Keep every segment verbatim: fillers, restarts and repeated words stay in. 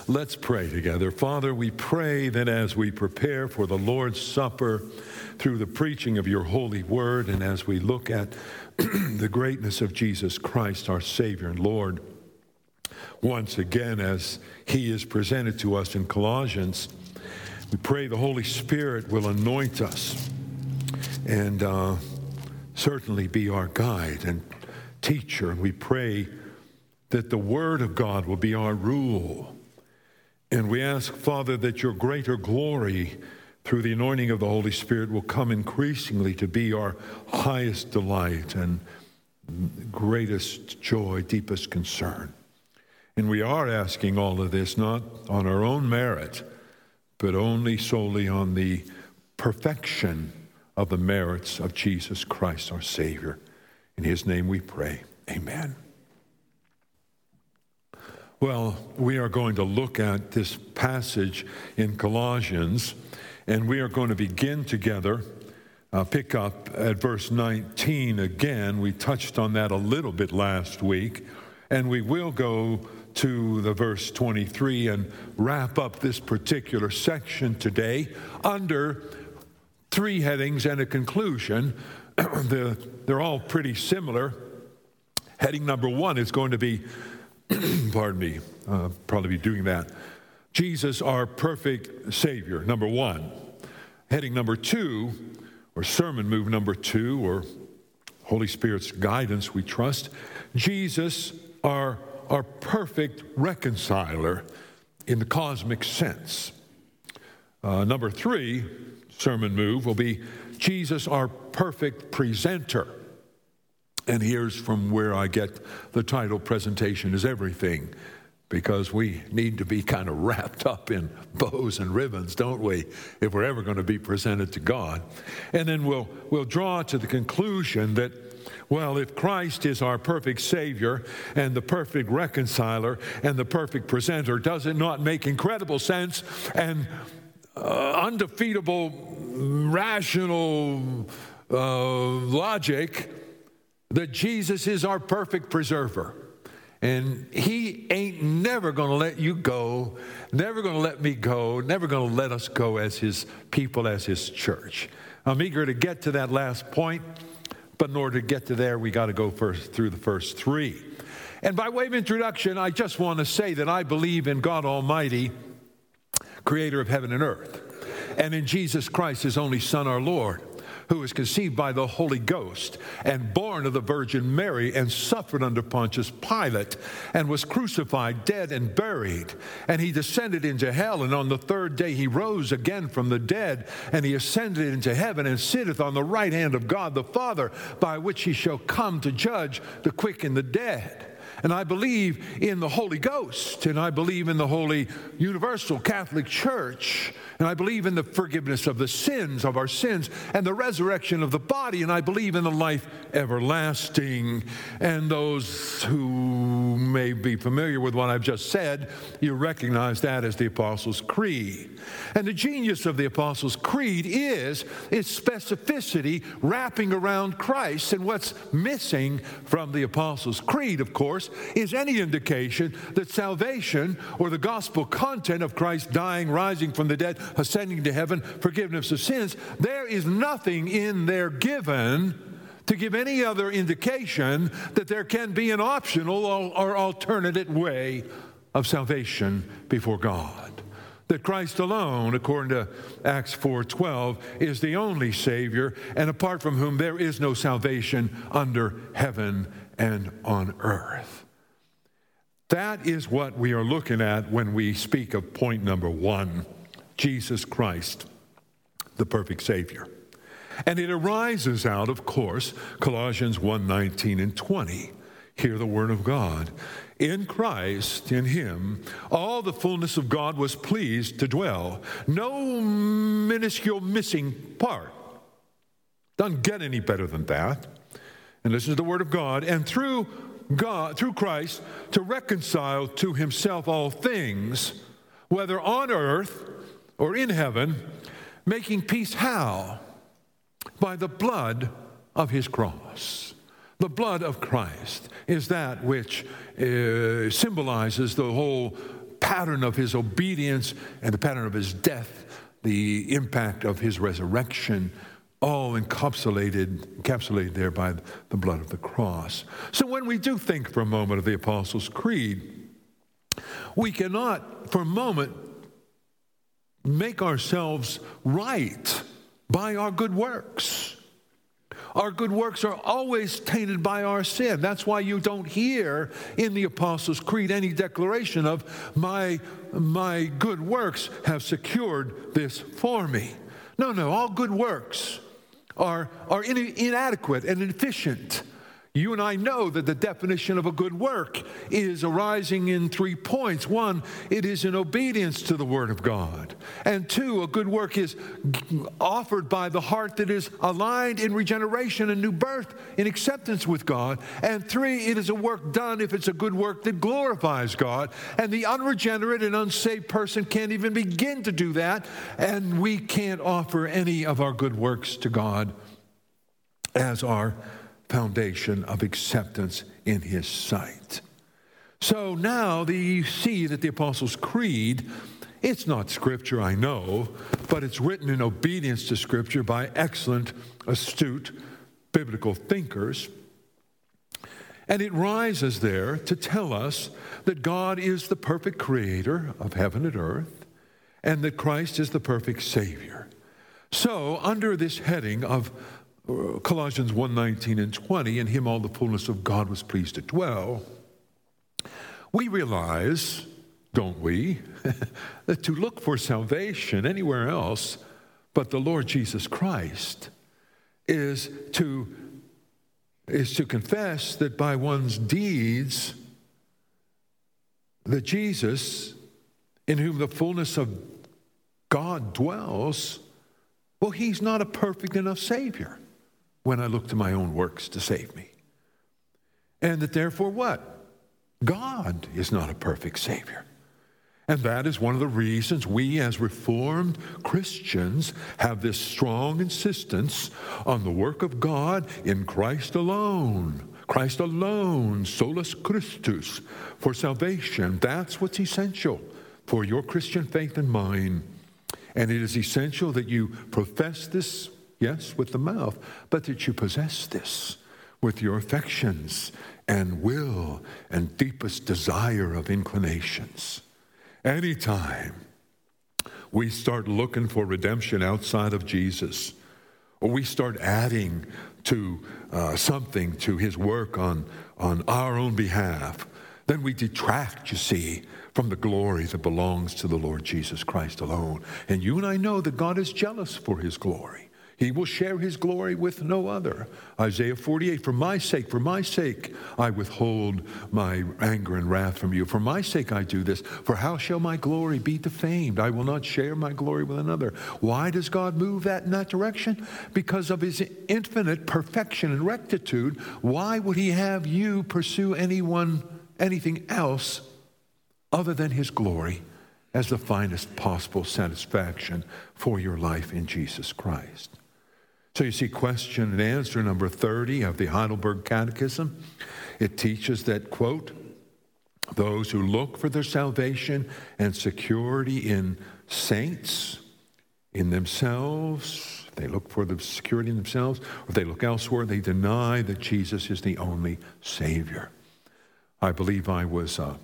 Let's pray together. Father, we pray that as we prepare for the Lord's Supper through the preaching of your holy word, and as we look at the greatness of Jesus Christ, our Savior and Lord, once again as he is presented to us in Colossians, we pray the Holy Spirit will anoint us and uh, certainly be our guide and teacher. And we pray that the Word of God will be our rule. And we ask, Father, that your greater glory through the anointing of the Holy Spirit will come increasingly to be our highest delight and greatest joy, deepest concern. And we are asking all of this not on our own merit, but only solely on the perfection of the merits of Jesus Christ, our Savior. In his name we pray. Amen. Well, we are going to look at this passage in Colossians, and we are going to begin together, uh, pick up at verse nineteen again. We touched on that a little bit last week, and we will go to the verse twenty-three and wrap up this particular section today under three headings and a conclusion. They're all pretty similar. Heading number one is going to be pardon me, uh, probably be doing that. Jesus, our perfect Savior, number one. Heading number two, or sermon move number two, or Holy Spirit's guidance, we trust. Jesus, our, our perfect reconciler in the cosmic sense. Uh, number three, sermon move, will be Jesus, our perfect presenter. And here's from where I get the title, Presentation is Everything, because we need to be kind of wrapped up in bows and ribbons, don't we, if we're ever going to be presented to God. And then we'll, we'll draw to the conclusion that, well, if Christ is our perfect Savior and the perfect reconciler and the perfect presenter, does it not make incredible sense and uh, undefeatable, rational uh, logic that Jesus is our perfect preserver? And he ain't never going to let you go, never going to let me go, never going to let us go as his people, as his church. I'm eager to get to that last point, but in order to get to there, we got to go first through the first three. And by way of introduction, I just want to say that I believe in God Almighty, creator of heaven and earth, and in Jesus Christ, his only Son, our Lord, who was conceived by the Holy Ghost and born of the Virgin Mary and suffered under Pontius Pilate and was crucified, dead, and buried. And he descended into hell, and on the third day he rose again from the dead, and he ascended into heaven and sitteth on the right hand of God the Father, by which he shall come to judge the quick and the dead. And I believe in the Holy Ghost, and I believe in the Holy Universal Catholic Church, and I believe in the forgiveness of the sins, of our sins, and the resurrection of the body, and I believe in the life everlasting. And those who may be familiar with what I've just said, you recognize that as the Apostles' Creed. And the genius of the Apostles' Creed is its specificity wrapping around Christ. And what's missing from the Apostles' Creed, of course, is any indication that salvation or the gospel content of Christ dying, rising from the dead, ascending to heaven, forgiveness of sins, there is nothing in there given to give any other indication that there can be an optional or alternate way of salvation before God. That Christ alone, according to Acts four twelve, is the only Savior, and apart from whom there is no salvation under heaven and on earth. That is what we are looking at when we speak of point number one, Jesus Christ, the perfect Savior. And it arises out, of course, Colossians one nineteen and twenty. Hear the word of God. In Christ, in him, all the fullness of God was pleased to dwell. No minuscule missing part. Doesn't get any better than that. And this is the word of God. And through God, through Christ, to reconcile to himself all things, whether on earth or in heaven, making peace how? By the blood of his cross. The blood of Christ is that which uh, symbolizes the whole pattern of his obedience and the pattern of his death, the impact of his resurrection, all encapsulated, encapsulated there by the blood of the cross. So when we do think for a moment of the Apostles' Creed, we cannot for a moment make ourselves right by our good works. Our good works are always tainted by our sin. That's why you don't hear in the Apostles' Creed any declaration of, my, my good works have secured this for me. No, no, all good works are, are in, inadequate and inefficient. You and I know that the definition of a good work is arising in three points. One, it is in obedience to the Word of God. And two, a good work is offered by the heart that is aligned in regeneration and new birth in acceptance with God. And three, it is a work done, if it's a good work, that glorifies God. And the unregenerate and unsaved person can't even begin to do that. And we can't offer any of our good works to God as our foundation of acceptance in his sight. So now the, you see that the Apostles' Creed, it's not Scripture, I know, but it's written in obedience to Scripture by excellent, astute, biblical thinkers. And it rises there to tell us that God is the perfect creator of heaven and earth, and that Christ is the perfect Savior. So under this heading of Colossians one nineteen and twenty, in him all the fullness of God was pleased to dwell, we realize, don't we, that to look for salvation anywhere else but the Lord Jesus Christ is to, is to confess that by one's deeds, that Jesus, in whom the fullness of God dwells, well, he's not a perfect enough Savior when I look to my own works to save me. And that therefore what? God is not a perfect Savior. And that is one of the reasons we as Reformed Christians have this strong insistence on the work of God in Christ alone. Christ alone, solus Christus, for salvation. That's what's essential for your Christian faith and mine. And it is essential that you profess this, yes, with the mouth, but that you possess this with your affections and will and deepest desire of inclinations. Anytime we start looking for redemption outside of Jesus, or we start adding to uh, something to his work on, on our own behalf, then we detract, you see, from the glory that belongs to the Lord Jesus Christ alone. And you and I know that God is jealous for his glory. He will share his glory with no other. Isaiah forty-eight, for my sake, for my sake, I withhold my anger and wrath from you. For my sake I do this. For how shall my glory be defamed? I will not share my glory with another. Why does God move that in that direction? Because of his infinite perfection and rectitude. Why would he have you pursue anyone, anything else other than his glory as the finest possible satisfaction for your life in Jesus Christ? So you see, question and answer number thirty of the Heidelberg Catechism. It teaches that, quote, those who look for their salvation and security in saints, in themselves, if they look for the security in themselves, or if they look elsewhere, they deny that Jesus is the only Savior. I believe I was uh,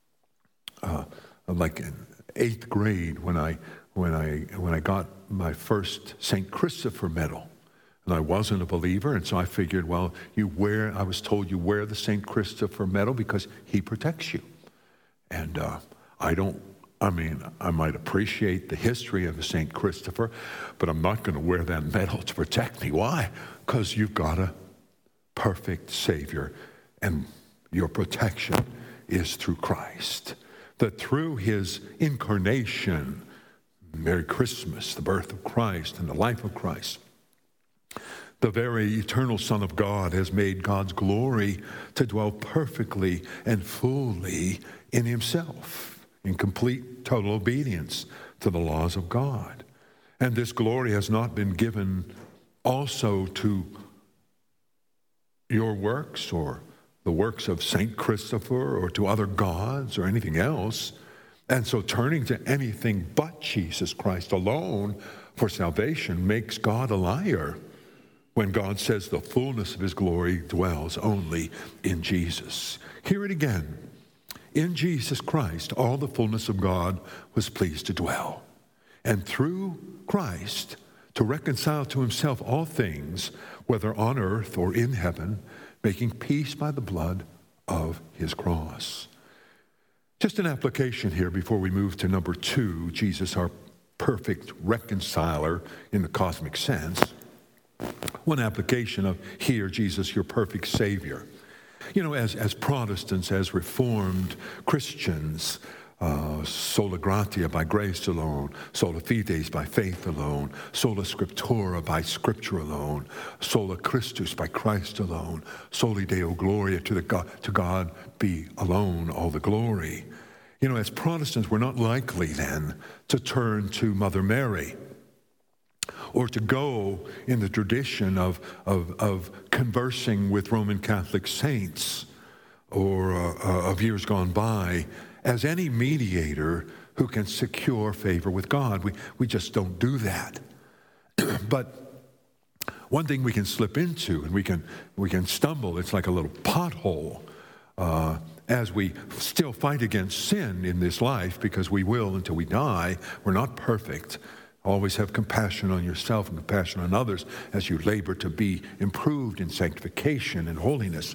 uh, like in eighth grade when I when I when I got my first Saint Christopher medal. And I wasn't a believer, and so I figured, well, you wear, I was told you wear the Saint Christopher medal because he protects you. And uh, I don't, I mean, I might appreciate the history of the Saint Christopher, but I'm not going to wear that medal to protect me. Why? Because you've got a perfect Savior, and your protection is through Christ. That through his incarnation, Merry Christmas, the birth of Christ and the life of Christ, the very eternal Son of God has made God's glory to dwell perfectly and fully in himself, in complete, total obedience to the laws of God. And this glory has not been given also to your works or the works of Saint Christopher or to other gods or anything else. And so turning to anything but Jesus Christ alone for salvation makes God a liar when God says the fullness of his glory dwells only in Jesus. Hear it again. In Jesus Christ, all the fullness of God was pleased to dwell. And through Christ, to reconcile to himself all things, whether on earth or in heaven, making peace by the blood of his cross. Just an application here before we move to number two, Jesus, our perfect reconciler in the cosmic sense. One application of here, Jesus, your perfect Savior. You know, as, as Protestants, as Reformed Christians, uh, sola gratia, by grace alone, sola fides, by faith alone, sola scriptura, by scripture alone, sola Christus, by Christ alone, soli Deo gloria, to, the God, to God be alone all the glory. You know, as Protestants, we're not likely then to turn to Mother Mary or to go in the tradition of, of, of conversing with Roman Catholic saints or uh, uh, of years gone by as any mediator who can secure favor with God. We, we just don't do that. But one thing we can slip into, and we can, we can stumble, it's like a little pothole, uh, as we still fight against sin in this life, because we will until we die. We're not perfect. Always have compassion on yourself and compassion on others as you labor to be improved in sanctification and holiness.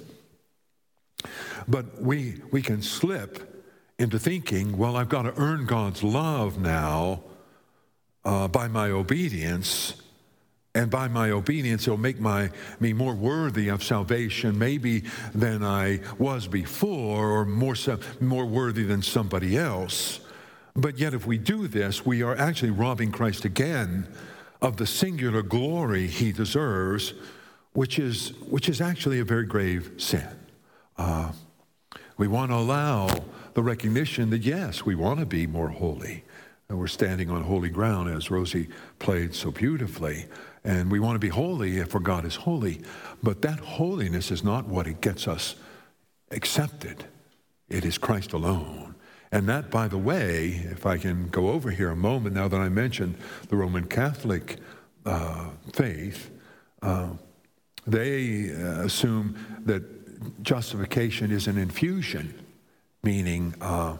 But we, we can slip into thinking, well, I've got to earn God's love now uh, by my obedience, and by my obedience it'll make my, me more worthy of salvation maybe than I was before, or more, more worthy than somebody else. But yet if we do this, we are actually robbing Christ again of the singular glory he deserves, which is, which is actually a very grave sin. Uh, we want to allow the recognition that, yes, we want to be more holy. And we're standing on holy ground, as Rosie played so beautifully. And we want to be holy for God is holy. But that holiness is not what it gets us accepted. It is Christ alone. And that, by the way, if I can go over here a moment, now that I mentioned the Roman Catholic uh, faith, uh, they uh, assume that justification is an infusion, meaning uh,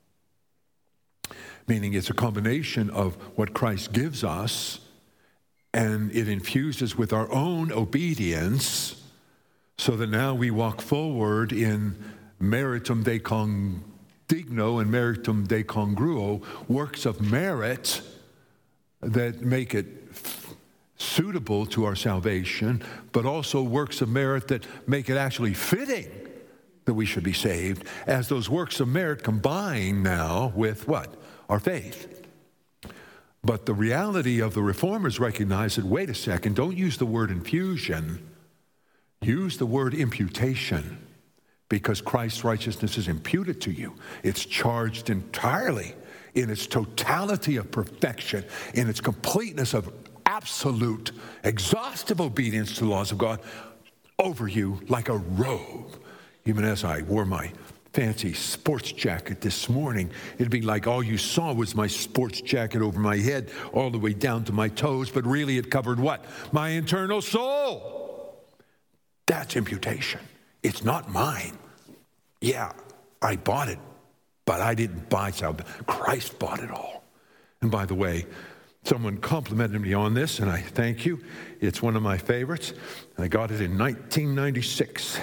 meaning it's a combination of what Christ gives us, and it infuses with our own obedience, so that now we walk forward in meritum de condigno and meritum de congruo, works of merit that make it suitable to our salvation, but also works of merit that make it actually fitting that we should be saved, as those works of merit combine now with what? Our faith. But the reality of the Reformers recognize that, wait a second, don't use the word infusion, use the word imputation, because Christ's righteousness is imputed to you. It's charged entirely in its totality of perfection, in its completeness of absolute, exhaustive obedience to the laws of God over you like a robe. Even as I wore my fancy sports jacket this morning, it'd be like all you saw was my sports jacket over my head all the way down to my toes, but really it covered what? My internal soul. That's imputation. It's not mine. Yeah, I bought it, but I didn't buy salvation. Christ bought it all. And by the way, someone complimented me on this, and I thank you. It's one of my favorites. I got it in nineteen ninety-six.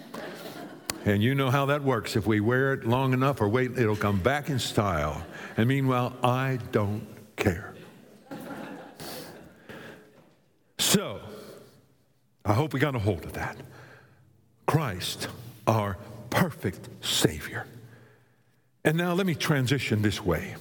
And you know how that works. If we wear it long enough or wait, it'll come back in style. And meanwhile, I don't care. So, I hope we got a hold of that. Christ, our perfect Savior. And now let me transition this way.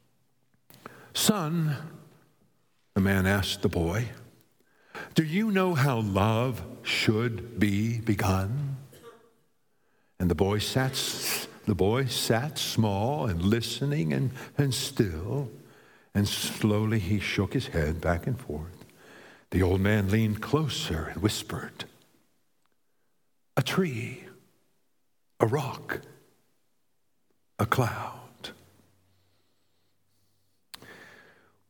Son, the man asked the boy, do you know how love should be begun? And the boy sat, the boy sat small and listening and, and still, and slowly he shook his head back and forth. The old man leaned closer and whispered, a tree, a rock, a cloud.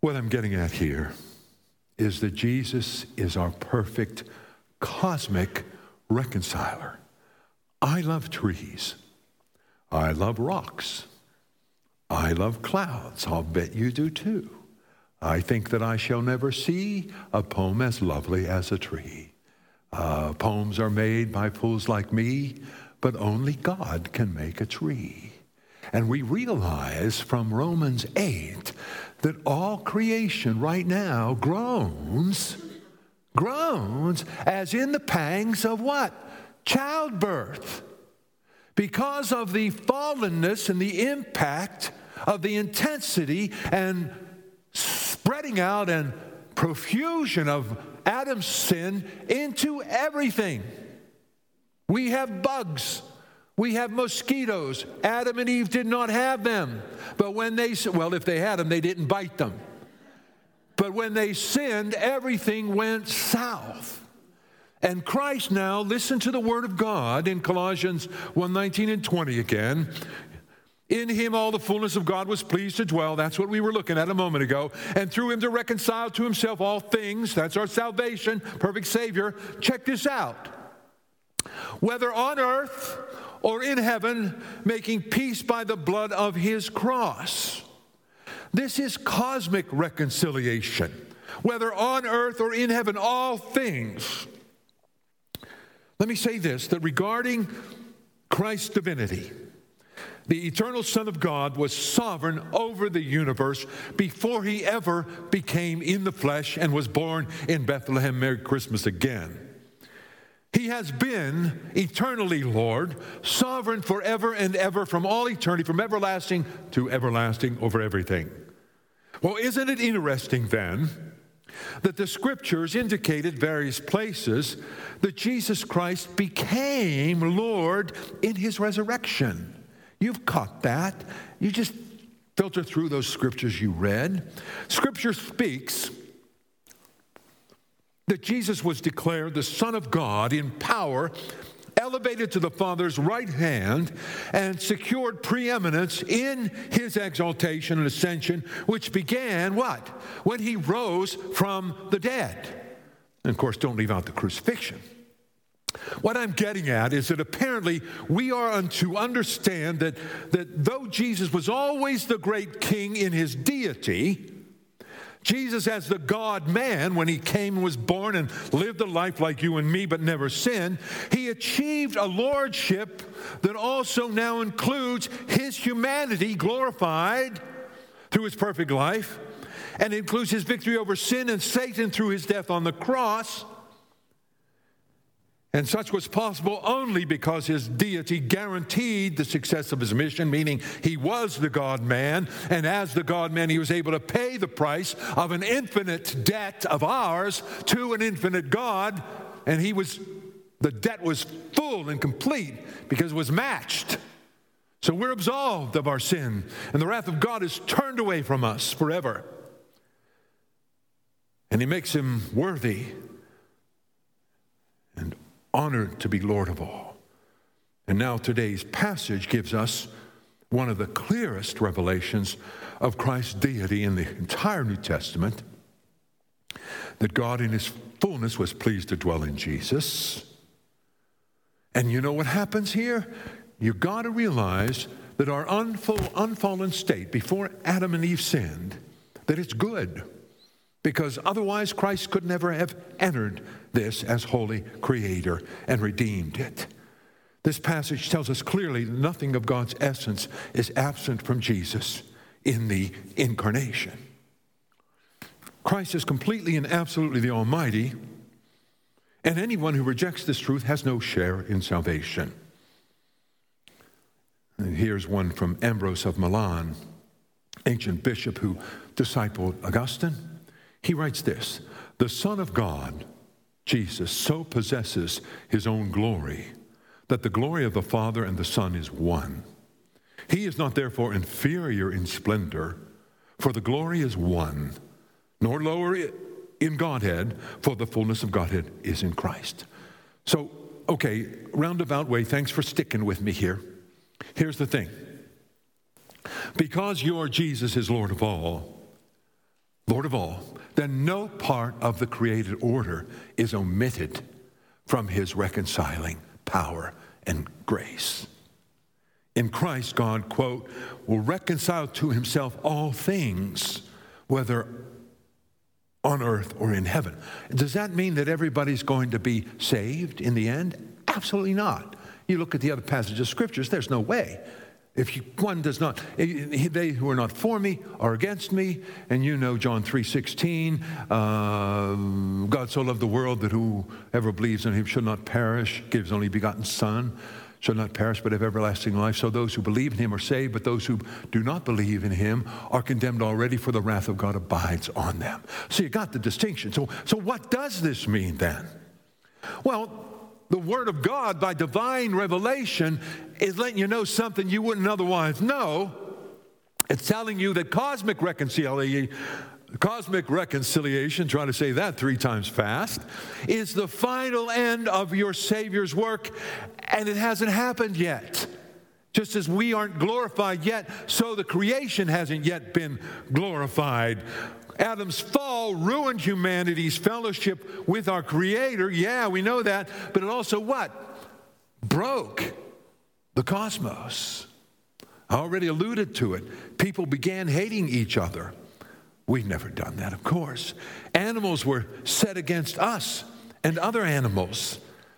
What I'm getting at here is that Jesus is our perfect cosmic reconciler. I love trees. I love rocks. I love clouds. I'll bet you do too. I think that I shall never see a poem as lovely as a tree. Uh, poems are made by fools like me, but only God can make a tree. And we realize from Romans eight that all creation right now groans, groans as in the pangs of what? Childbirth. Because of the fallenness and the impact of the intensity and spreading out and profusion of Adam's sin into everything. We have bugs. We have mosquitoes. Adam and Eve did not have them. But when they, well, if they had them, they didn't bite them. But when they sinned, everything went south. And Christ now, listen to the word of God in Colossians one nineteen and twenty again. In him all the fullness of God was pleased to dwell. That's what we were looking at a moment ago. And through him to reconcile to himself all things. That's our salvation, perfect Savior. Check this out. Whether on earth or in heaven, making peace by the blood of his cross. This is cosmic reconciliation. Whether on earth or in heaven, all things. Let me say this, that regarding Christ's divinity, the eternal Son of God was sovereign over the universe before he ever became in the flesh and was born in Bethlehem. Merry Christmas again. He has been eternally Lord, sovereign forever and ever, from all eternity, from everlasting to everlasting over everything. Well, isn't it interesting then that the scriptures indicated various places that Jesus Christ became Lord in his resurrection? You've caught that. You just filter through those scriptures you read. Scripture speaks that Jesus was declared the Son of God in power, elevated to the Father's right hand, and secured preeminence in his exaltation and ascension, which began what? When he rose from the dead. And of course, don't leave out the crucifixion. What I'm getting at is that apparently we are to understand that, that though Jesus was always the great king in his deity, Jesus as the God-man, when he came and was born and lived a life like you and me but never sinned, he achieved a lordship that also now includes his humanity glorified through his perfect life, and includes his victory over sin and Satan through his death on the cross. And such was possible only because his deity guaranteed the success of his mission, meaning he was the God-man, and as the God-man, he was able to pay the price of an infinite debt of ours to an infinite God, and he was, the debt was full and complete because it was matched. So we're absolved of our sin, and the wrath of God is turned away from us forever. And he makes him worthy and honored to be Lord of all. And now today's passage gives us one of the clearest revelations of Christ's deity in the entire New Testament, that God in his fullness was pleased to dwell in Jesus. And you know what happens here? You got to realize that our unfull, unfallen state before Adam and Eve sinned, that it's good. Because otherwise Christ could never have entered this as holy creator and redeemed it. This passage tells us clearly nothing of God's essence is absent from Jesus in the incarnation. Christ is completely and absolutely the Almighty, and anyone who rejects this truth has no share in salvation. And here's one from Ambrose of Milan, ancient bishop who discipled Augustine. He writes this: the Son of God, Jesus, so possesses his own glory that the glory of the Father and the Son is one. He is not therefore inferior in splendor, for the glory is one, nor lower in Godhead, for the fullness of Godhead is in Christ. So, okay, roundabout way, thanks for sticking with me here. Here's the thing. Because your Jesus is Lord of all, Lord of all, then no part of the created order is omitted from his reconciling power and grace. In Christ, God, quote, will reconcile to himself all things, whether on earth or in heaven. Does that mean that everybody's going to be saved in the end? Absolutely not. You look at the other passages of scriptures, there's no way. If you, one does not, they who are not for me are against me, and you know John three sixteen, uh, God so loved the world that whoever believes in him should not perish, gives only begotten Son, shall not perish but have everlasting life. So those who believe in him are saved, but those who do not believe in him are condemned already, for the wrath of God abides on them. So you got the distinction. So, so what does this mean then? Well, the Word of God, by divine revelation, is letting you know something you wouldn't otherwise know. It's telling you that cosmic reconciliation, cosmic reconciliation, try to say that three times fast, is the final end of your Savior's work, and it hasn't happened yet. Just as we aren't glorified yet, so the creation hasn't yet been glorified. Adam's fall ruined humanity's fellowship with our Creator. Yeah, we know that. But it also what? Broke the cosmos. I already alluded to it. People began hating each other. We've never done that, of course. Animals were set against us and other animals.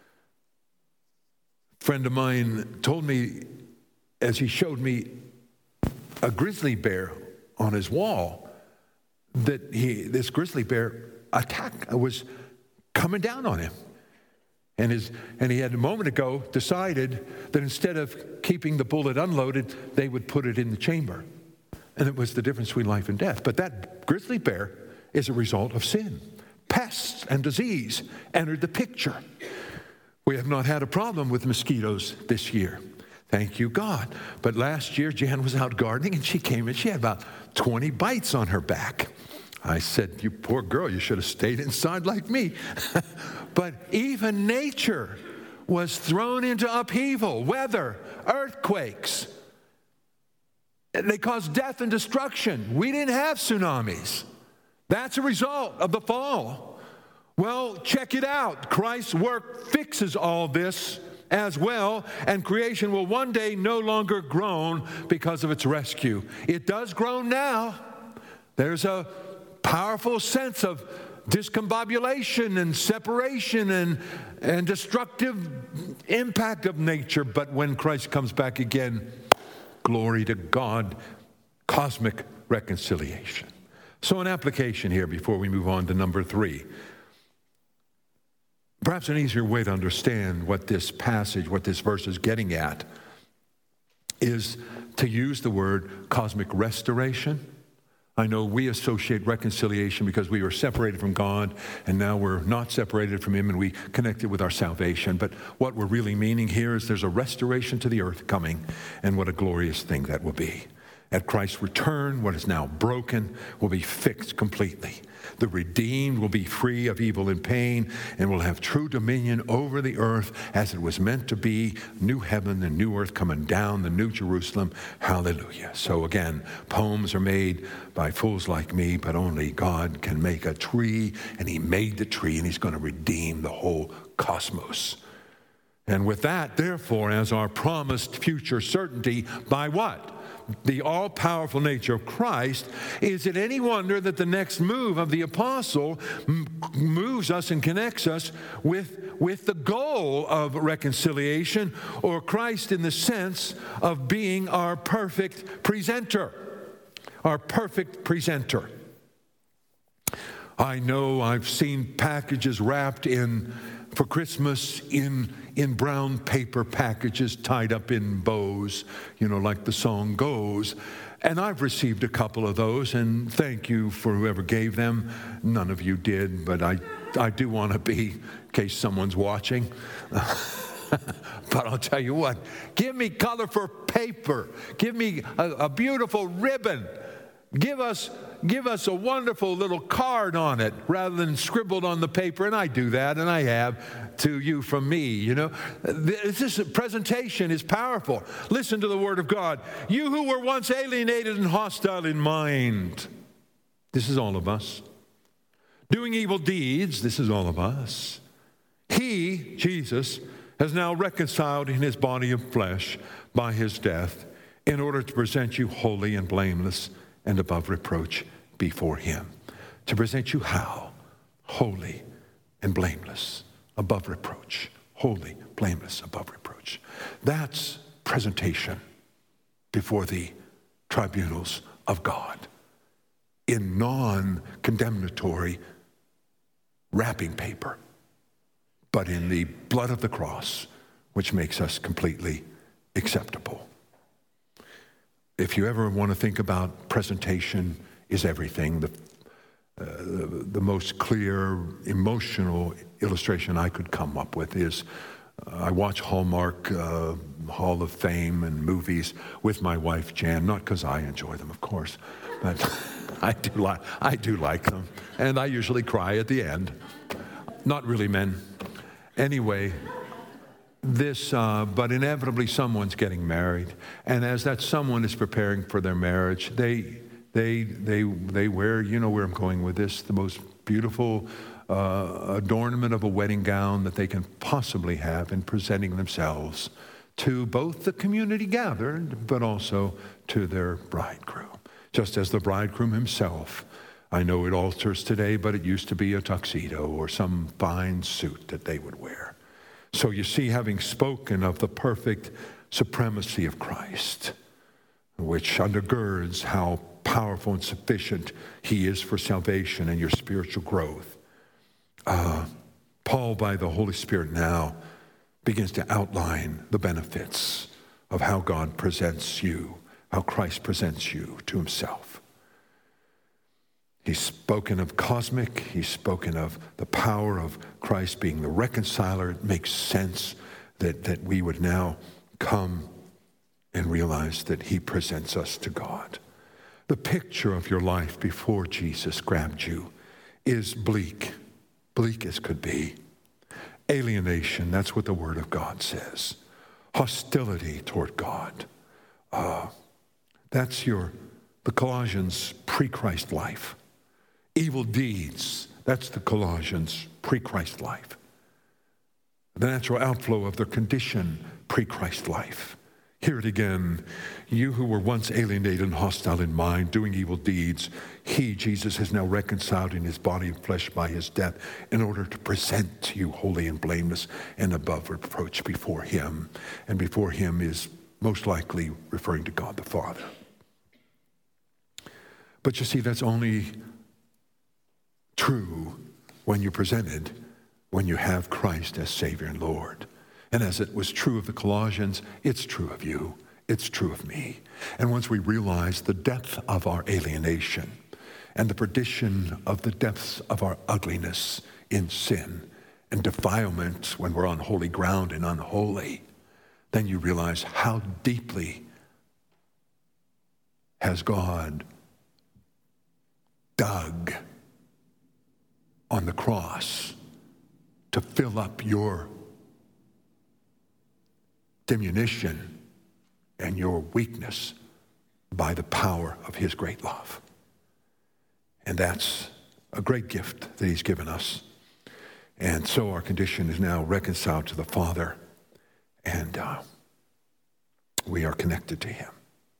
A friend of mine told me, as he showed me a grizzly bear on his wall, that he, this grizzly bear attack was coming down on him. And, his, and he had a moment ago decided that instead of keeping the bullet unloaded, they would put it in the chamber. And it was the difference between life and death. But that grizzly bear is a result of sin. Pests and disease entered the picture. We have not had a problem with mosquitoes this year. Thank you, God. But last year, Jan was out gardening, and she came and she had about twenty bites on her back. I said, you poor girl, you should have stayed inside like me. But even nature was thrown into upheaval, weather, earthquakes. They caused death and destruction. We didn't have tsunamis. That's a result of the fall. Well, check it out. Christ's work fixes all this as well, and creation will one day no longer groan because of its rescue. It does groan now. There's a powerful sense of discombobulation and separation and, and destructive impact of nature, but when Christ comes back again, glory to God, cosmic reconciliation. So an application here before we move on to number three. Perhaps an easier way to understand what this passage, what this verse is getting at, is to use the word cosmic restoration. I know we associate reconciliation because we were separated from God, and now we're not separated from Him, and we connected with our salvation. But what we're really meaning here is there's a restoration to the earth coming, and what a glorious thing that will be. At Christ's return, what is now broken will be fixed completely. The redeemed will be free of evil and pain and will have true dominion over the earth as it was meant to be. New heaven and new earth coming down, the new Jerusalem. Hallelujah. So again, poems are made by fools like me, but only God can make a tree, and He made the tree, and He's going to redeem the whole cosmos. And with that, therefore, as our promised future certainty, by what? The all-powerful nature of Christ, is it any wonder that the next move of the apostle m- moves us and connects us with, with the goal of reconciliation, or Christ in the sense of being our perfect presenter, our perfect presenter. I know I've seen packages wrapped in, for Christmas, in in brown paper packages tied up in bows, you know, like the song goes. And I've received a couple of those, and thank you for whoever gave them. None of you did, but I, I do want to be, in case someone's watching. But I'll tell you what, give me colorful paper. Give me a, a beautiful ribbon. Give us Give us a wonderful little card on it rather than scribbled on the paper. And I do that, and I have, to you from me, you know. This presentation is powerful. Listen to the Word of God. You who were once alienated and hostile in mind. This is all of us. Doing evil deeds, this is all of us. He, Jesus, has now reconciled in his body of flesh by his death in order to present you holy and blameless and above reproach before him. To present you how? Holy and blameless, above reproach. Holy, blameless, above reproach. That's presentation before the tribunals of God in non-condemnatory wrapping paper, but in the blood of the cross, which makes us completely acceptable. If you ever want to think about presentation is everything, the, uh, the, the most clear emotional illustration I could come up with is uh, I watch Hallmark uh, Hall of Fame and movies with my wife Jan, not because I enjoy them, of course, but I do like I do like them, and I usually cry at the end. Not really, men. Anyway, this, uh, but inevitably someone's getting married, and as that someone is preparing for their marriage, they they they they wear, you know where I'm going with this, the most beautiful uh, adornment of a wedding gown that they can possibly have in presenting themselves to both the community gathered, but also to their bridegroom. Just as the bridegroom himself, I know it alters today, but it used to be a tuxedo or some fine suit that they would wear. So you see, having spoken of the perfect supremacy of Christ, which undergirds how powerful and sufficient he is for salvation and your spiritual growth, uh, Paul, by the Holy Spirit now, begins to outline the benefits of how God presents you, how Christ presents you to himself. He's spoken of cosmic, he's spoken of the power of Christ being the reconciler. It makes sense that, that we would now come and realize that he presents us to God. The picture of your life before Jesus grabbed you is bleak, bleak as could be. Alienation, that's what the Word of God says. Hostility toward God. Uh, that's your, the Colossians pre-Christ life. Evil deeds, that's the Colossians pre-Christ life. The natural outflow of their condition pre-Christ life. Hear it again. You who were once alienated and hostile in mind, doing evil deeds, he, Jesus, has now reconciled in his body and flesh by his death in order to present to you holy and blameless and above reproach before him. And before him is most likely referring to God the Father. But you see, that's only true when you're presented, when you have Christ as Savior and Lord. And as it was true of the Colossians, it's true of you. It's true of me. And once we realize the depth of our alienation and the perdition of the depths of our ugliness in sin and defilement when we're on holy ground and unholy, then you realize how deeply has God dug on the cross to fill up your diminution and your weakness by the power of his great love. And that's a great gift that he's given us. And so our condition is now reconciled to the Father, and uh, we are connected to him.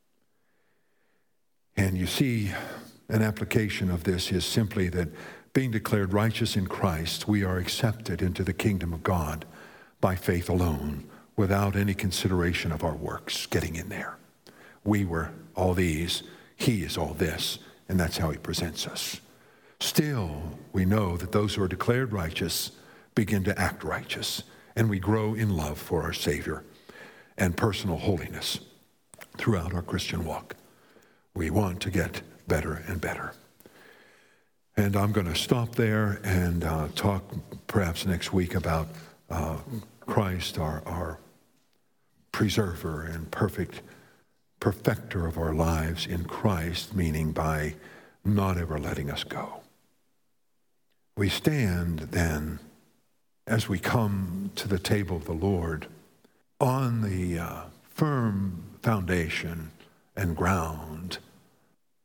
And you see, an application of this is simply that being declared righteous in Christ, we are accepted into the kingdom of God by faith alone, without any consideration of our works getting in there. We were all these, he is all this, and that's how he presents us. Still, we know that those who are declared righteous begin to act righteous, and we grow in love for our Savior and personal holiness throughout our Christian walk. We want to get better and better. And I'm going to stop there and uh, talk perhaps next week about uh, Christ, our, our preserver and perfect perfecter of our lives in Christ, meaning by not ever letting us go. We stand then, as we come to the table of the Lord, on the uh, firm foundation and ground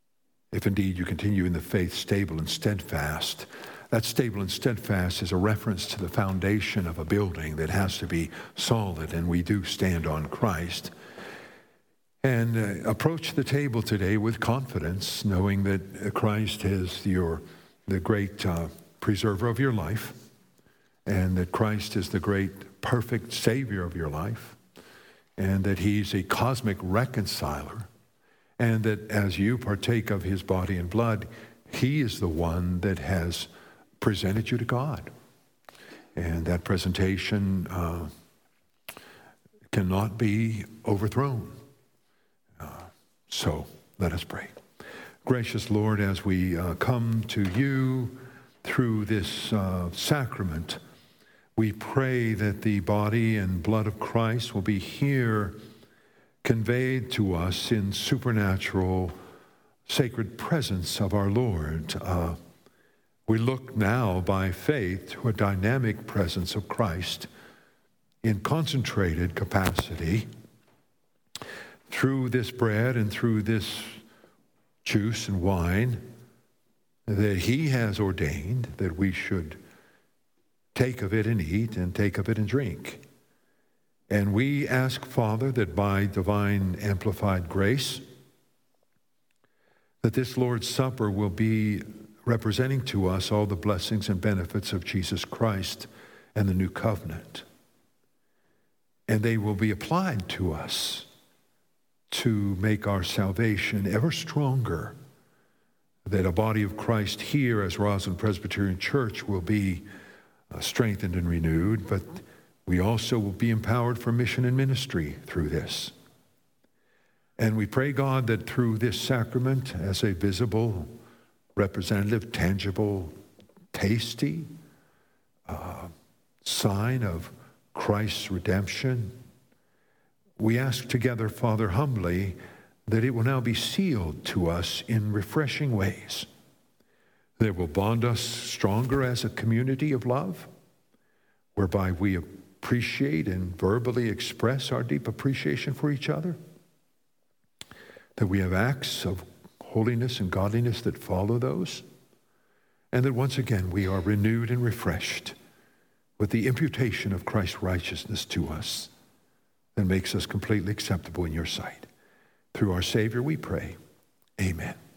if indeed you continue in the faith stable and steadfast. That stable and steadfast is a reference to the foundation of a building that has to be solid, and we do stand on Christ. And uh, approach the table today with confidence, knowing that Christ is your, the great uh, preserver of your life, and that Christ is the great perfect Savior of your life, and that he's a cosmic reconciler, and that as you partake of his body and blood, he is the one that has presented you to God. And that presentation uh, cannot be overthrown. Uh, so let us pray. Gracious Lord, as we uh, come to you through this uh, sacrament, we pray that the body and blood of Christ will be here conveyed to us in supernatural, sacred presence of our Lord. Uh, we look now by faith to a dynamic presence of Christ in concentrated capacity through this bread and through this juice and wine that he has ordained that we should take of it and eat, and take of it and drink. And we ask, Father, that by divine amplified grace, that this Lord's Supper will be representing to us all the blessings and benefits of Jesus Christ and the new covenant. And they will be applied to us to make our salvation ever stronger, that a body of Christ here as Roslyn Presbyterian Church will be uh, strengthened and renewed, but we also will be empowered for mission and ministry through this. And we pray, God, that through this sacrament, as a visible, representative, tangible, tasty uh, sign of Christ's redemption, we ask together, Father, humbly, that it will now be sealed to us in refreshing ways that will bond us stronger as a community of love, whereby we appreciate and verbally express our deep appreciation for each other, that we have acts of holiness and godliness that follow those, and that once again we are renewed and refreshed with the imputation of Christ's righteousness to us that makes us completely acceptable in your sight. Through our Savior we pray. Amen.